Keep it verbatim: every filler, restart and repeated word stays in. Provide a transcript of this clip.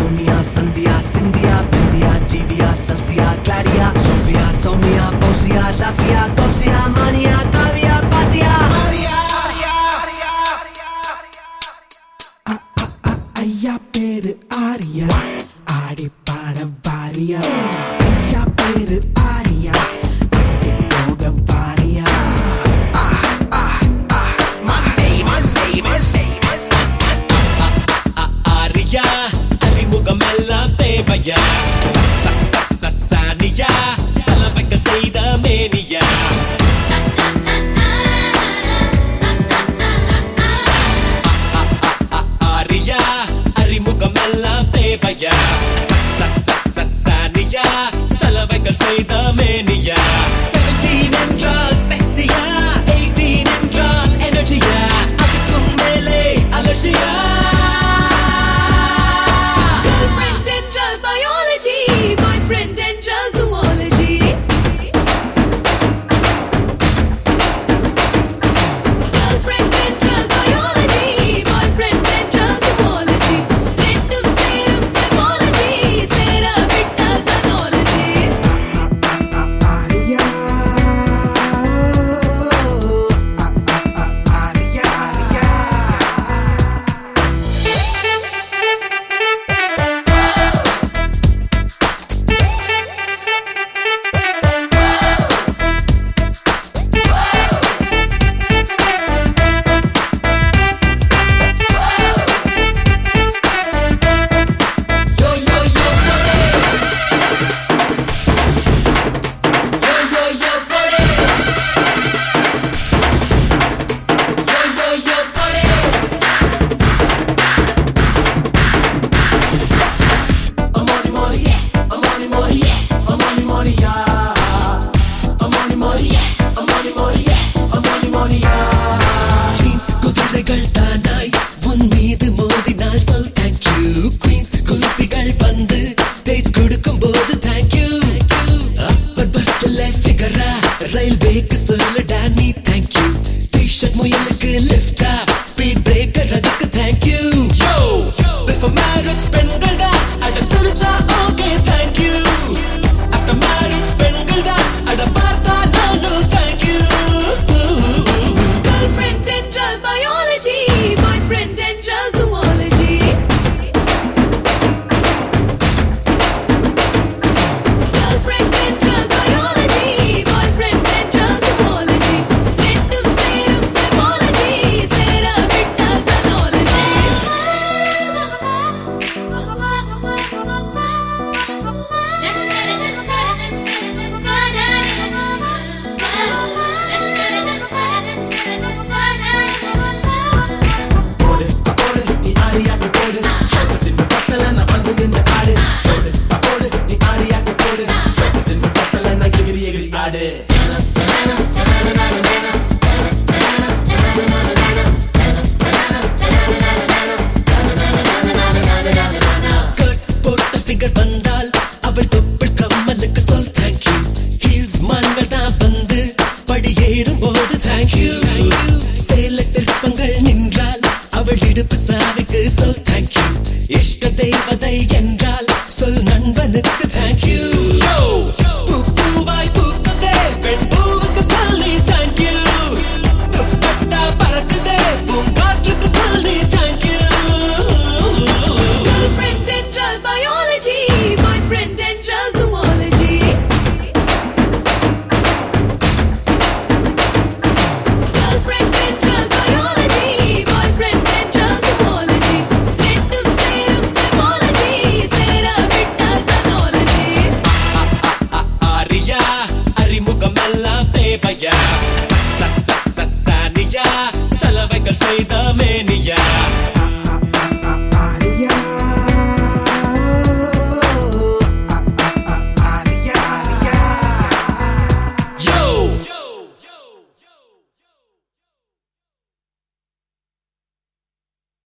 Sonia, Sandhya, Cynthia, Vindhya, Jivia, Celsia, Claudia, Sophia, Soumya, Fausia, Rafia, Gausia, Mania, Kavya, Patia, Arya, ஐயா பேரு ஆரியா ஆடி பாட வாரியா ஐயா பேரு ஆரியா அசதி போக வாரியா ஆரியா அறிமுகமெல்லாம் தேவையா சானியா சலவைகள் செய்த மேனியா ஆரியா அறிமுகமெல்லாம் தேவையா சானியா சலவைகள் செய்த மேனியா seventeen என்றால் செக்ஸியா eighteen என்றால் எனர்ஜியா அதுக்கும் மேலே அலர்ஜியா Girlfriend என்றால் biology, boyfriend என்றால் zoology. Girlfriend என்றால் biology, boyfriend என்றால் zoology. ரெண்டும் சேரும் psychology, சேராவிட்டால் pathology. Arya Arya Yo yo yo buddy. Yo yo yo buddy. Yo yo yo buddy. Amani mani yeah Amani mani yeah Amani mani yeah Amani mani yeah Amani mani yeah Amani mani yeah Jeans குதிரைகள் தானாய் உன் மீது மோதினால் சொல் thank you Queens குல்ஃபிகள் வந்து date கொடுக்கும் போது thank you Appar பர்த்ல ஃபிகரா ரயில்வேக்கு சொல்லடா நீ thank you டி-ஷர்ட் முயலுக்கு லிஃப்டா ஸ்பீட் பிரேக்கர் அதுக்கு thank you Yo before marriage பெண்கள் தான் அட சிரிச்சா okay thank you after marriage பெண்கள் தான் அட பார்த்தா no no thank you Girlfriend என்றால் biology, boyfriend என்றால் zoology. Girlfriend என்றால் biology, boyfriend என்றால் zoology. ரெண்டும் சேரும் psychology, சேராவிட்டால் pathology. போடு போடு நீ ஆரியாக்கு போடு சோகத்தின் பத்தல நான் வந்து நின்று ஆடு போடு போடு நீ ஆரியாக்கு போடு சோகத்தின் பத்தல நான் எகிரி எகிரி ஆடு ஸ்கர்ட் போட்ட ஃபிகர் வந்தால் அவள் தொப்புள் கம்மலுக்கு சொல் thank you ஹீல்ஸ் மான்கள் தான் வந்து படி ஏறும் போது thank you சேலை சிற்பங்கள் நின்றால் அவள் இடுப்பு சாவிக்கு சொல் thank you இஷ்ட தெய்வதை என்றால் சொல் நண்பனுக்கு thank you பூ பூவாய் பூக்குதே பெண் பூவுக்கு சொல்லி thank you துப்பட்டா பறக்குதே பூங்காற்றுக்கு சொல்லி thank you Girlfriend என்றால் biology, boyfriend